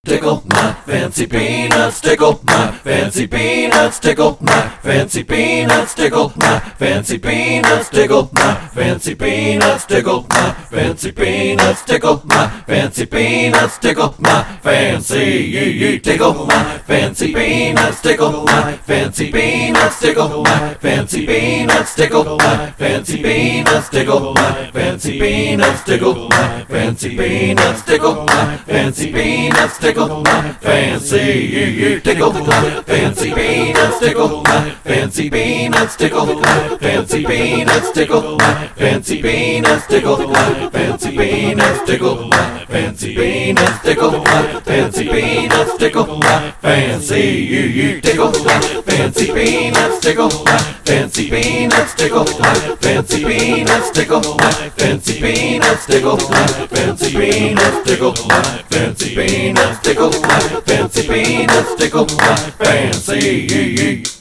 tickle my fancy peanuts, tickle my fancy peanuts, tickle my fancy peanuts, tickle my fancy peanuts, tickle my fancy peanuts, tickle my fancy peanuts, tickle my fancy peanuts, tickle my fancy, tickle my fancy peanuts, tickle my fancy peanuts, tickle my fancy peanuts, tickle my fancy peanuts, tickle my fancy peanuts, tickle my fancy peanuts, tickle my fancy peanuts, tickle my fancy, tickle my fancy peanuts, tickle my fancy peanuts, tickle my fancy peanuts, tickle my fancy peanuts, tickle my fancy peanuts, tickle my fancy peanuts, tickle my fancy peanuts, tickle my fancy, tickle my fancy peanuts, tickle my fancy peanuts, tickle my fancy peanuts, tickle my fancy peanuts, tickle my fancy peanuts, tickle my fancy peanuts, tickle my fancy peanuts, tickle my fancy.